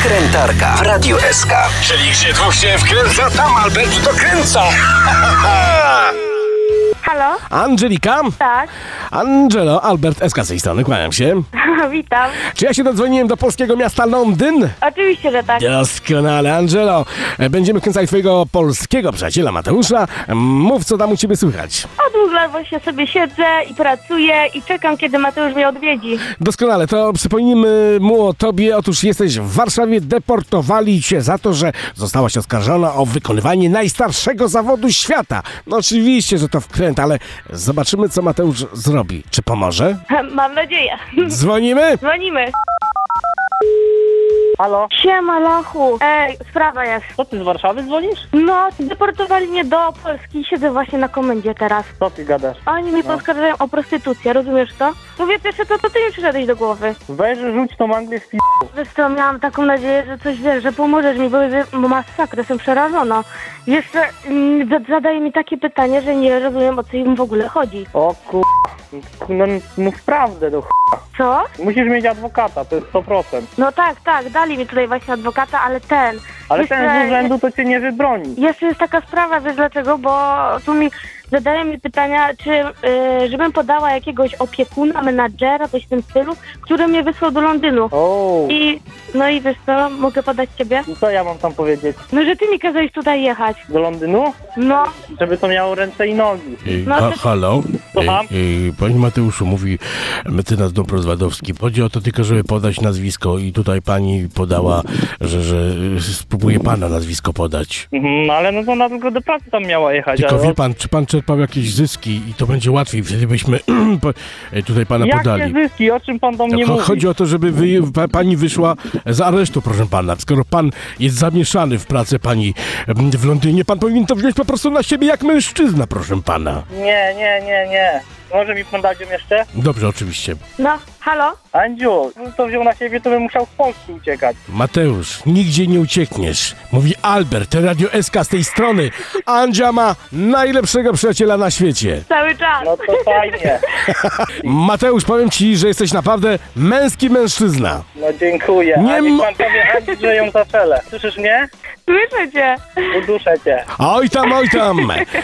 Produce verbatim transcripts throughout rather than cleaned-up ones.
Wkrętarka w Radiu S K. Czyli gdzie dwóch się wkręca, tam Albert dokręca. Halo? Angelika? Tak. Angelo, Albert S K z tej strony, kłaniam się. Witam. Czy ja się dodzwoniłem do polskiego miasta Londyn? Oczywiście, że tak. Doskonale, Angelo. Będziemy wkręcać twojego polskiego przyjaciela Mateusza. Mów, co tam u ciebie słychać. Od dwóch lat właśnie sobie siedzę i pracuję i czekam, kiedy Mateusz mnie odwiedzi. Doskonale, to przypomnijmy mu o tobie. Otóż jesteś w Warszawie, deportowali cię za to, że zostałaś oskarżona o wykonywanie najstarszego zawodu świata. No oczywiście, że to wkręt, ale zobaczymy, co Mateusz zrobi. Czy pomoże? Mam nadzieję. Dzwonimy? Dzwonimy. Halo? Siema, Lachu. Ej, sprawa jest. Co ty z Warszawy dzwonisz? No, deportowali mnie do Polski i siedzę właśnie na komendzie teraz. Co ty gadasz? Oni mnie No. poskarżają o prostytucję, rozumiesz to? Mówię pierwsze, to, to ty mi przyszedłeś do głowy. Weź, rzuć tą Anglię w p***. Wiesz co, miałam taką nadzieję, że coś wiesz, że pomożesz mi, bo, bo masakra, jestem przerażona. Jeszcze mm, za- zadaje mi takie pytanie, że nie rozumiem, o co im w ogóle chodzi. O kur... No mów prawdę do ch... Co? Musisz mieć adwokata, to jest sto procent. No tak, tak, dali mi tutaj właśnie adwokata, ale ten... Ale jeszcze, ten z urzędu to cię nie wybroni. Jeszcze jest taka sprawa, wiesz dlaczego, bo tu mi zadają mi pytania, czy y, żebym podała jakiegoś opiekuna, menadżera, coś w tym stylu, który mnie wysłał do Londynu. O, I, no i wiesz co, mogę podać ciebie? i co ja mam tam powiedzieć? No, że ty mi kazałeś tutaj jechać. Do Londynu? No, Żeby to miało ręce i nogi. Ej, No ha, to- halo? Słucham? Ej, ej, panie Mateuszu, mówi mecenas Dąbrowski. Chodzi o to tylko, żeby podać nazwisko i tutaj pani podała, że, że y, spróbuje pana nazwisko podać. Mhm, no ale no to ona tylko do pracy tam miała jechać. Tylko ale... wie pan, czy pan czerpał jakieś zyski i to będzie łatwiej, wtedy byśmy po, e, tutaj pana Jakie podali. zyski? O czym pan do mnie Cho- mówi? Chodzi o to, żeby wy, pa, pani wyszła z aresztu, proszę pana. Skoro pan jest zamieszany w pracę pani em, w Londynie, pan powinien to wziąć po prostu na siebie jak mężczyzna, proszę pana. Nie, nie, nie, nie. Może mi pan dać ją jeszcze? Dobrze, oczywiście. no, halo? Andziu, gdybym to wziął na siebie, to bym musiał z Polski uciekać. Mateusz, nigdzie nie uciekniesz. Mówi Albert, Radio S K z tej strony. Andzia ma najlepszego przyjaciela na świecie. Cały czas. No to fajnie. Mateusz, powiem ci, że jesteś naprawdę męski mężczyzna. No dziękuję. Nie A niech mo- pan powie Andzi, że ją zaczele. Słyszysz mnie? Słyszę cię. Uduszę cię. Oj tam, oj tam.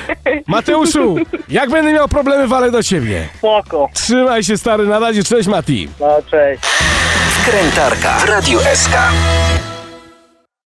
Mateuszu, jak będę miał problemy, walę do ciebie. Spoko. Trzymaj się, stary, na razie. Cześć, Mati. No cześć. Wkrętarka w Radiu S K.